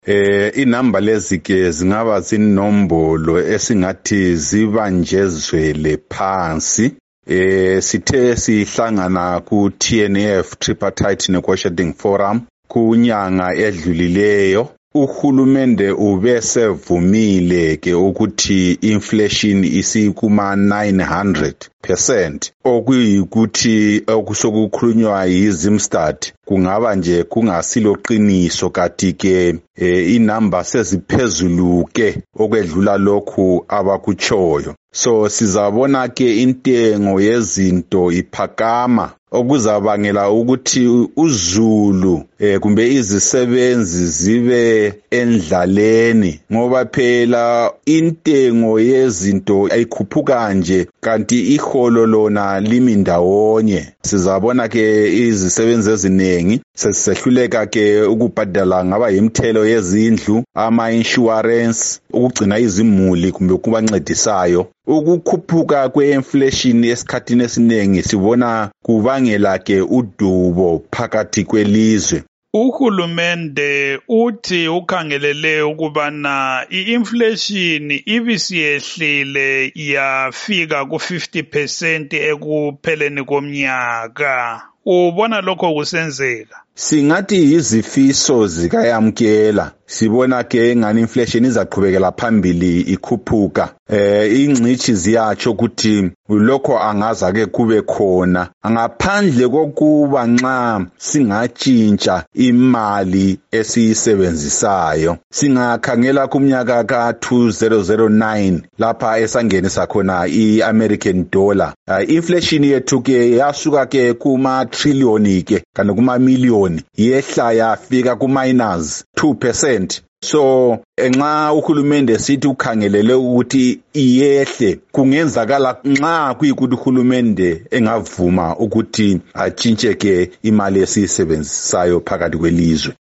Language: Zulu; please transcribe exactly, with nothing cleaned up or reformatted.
Eh inamba lezi ke zingaba zinombolo esingathi zibanjezwele phansi. Eh sithe sihlangana ku T N F Tripartite Negotiating Forum kunyanga edlulileyo. Uhulumende ubesevumile ke ukuthi inflation isikuma nine hundred percent okuyikuthi okusokukhulunywa yiZimstad kungaba nje kungasilo qiniso kanti ke e, inamba seziphezulu ke okwedlula lokhu abakuchoyo. So sizabona ke intengo yezinto iphakama okuzabangela ukuthi uZulu eh kumbe izisebenzi zibe endlaleni ngoba phela intengo yezinto ayikhuphuka nje kanti iholo lona limi ndawonye. Sizabona ke izisebenzi eziningi sesisehluleka ke ukubhadala ngaba imthelo yezindlu, ama insurance, ukugcina izimuli kumbe kubancedisayo. Ukukhuphuka kweinflation esikhathini esiningi sibona kubangela ke udubo phakathi kwelizwe. Uhulumende uthi ukhangelele ukubana i-inflation ibisiyehlile yafika ku fifty percent ekupheleni komnyaka. Ubona lokho kusenzeka? Singathi izifiso zikayamkela. Sibona ke ngani inflation izaqhubekela phambili ikhuphuka. Eh ingcithi ziyatsho ukuthi lokho angaza ke kube khona ngaphandle kokuba nxa singatshintsha imali esiyisebenzisayo. Singakhangela kumnyaka ka two thousand nine lapha esangenisa khona iAmerican dollar. Uh, inflation yethu ke yasuka ke kuma trillion ke kanti kuma million yehla yafika ku minus two percent. So nxa uhulumende sithi ukhangelele ukuthi iyehle kungenzakala nxa kuyikuthi uhulumende engavuma ukuthi atshintshe ke imali esiyisebenzisayo phakathi kwelizwe.